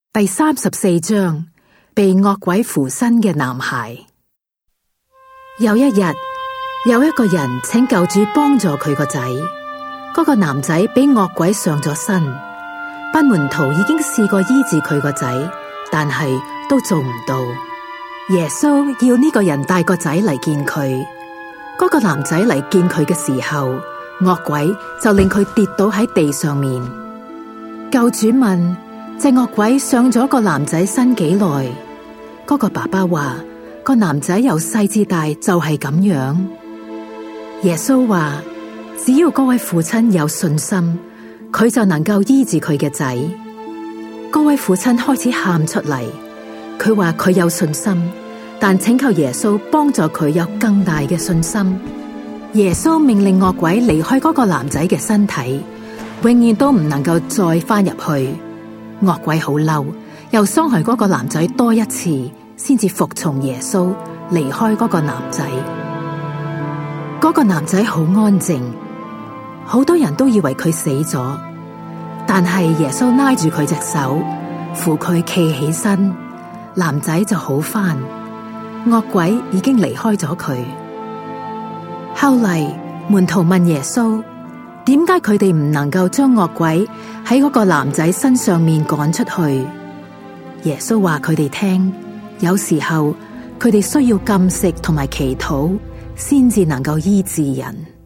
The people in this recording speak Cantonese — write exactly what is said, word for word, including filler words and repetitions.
第三十四章，被惡鬼附身嘅男孩。有一日，有一個人請救主幫助佢個仔。嗰個男仔俾惡鬼上咗身，班門徒已經試過醫治佢個仔，但係都做唔到。耶穌要呢個人帶個仔嚟見佢。嗰個男仔嚟見佢嘅時候，惡鬼就令佢跌倒喺地上面。救主問：隻惡鬼上咗個男仔身幾耐？嗰個爸爸話：個男仔由細至大就係咁樣。耶穌話：只要嗰位父親有信心，佢就能夠醫治佢嘅仔。嗰位父親開始喊出嚟，佢話佢有信心，但請求耶穌幫助佢有更大嘅信心。耶穌命令惡鬼離開嗰個男仔嘅身體，永遠都唔能夠再翻入去。惡鬼好嬲，又傷害嗰個男仔多一次，先至服從耶穌離開嗰個男仔。嗰個男仔好安靜，好多人都以為佢死咗，但係耶穌拉住佢隻手，扶佢企起身，男仔就好返。惡鬼已經離開咗佢。後嚟門徒問耶穌：點解佢哋唔能夠將惡鬼喺嗰個男仔身上面趕出去？耶穌話佢哋聽：有時候佢哋需要禁食同埋祈禱，先至能夠醫治人。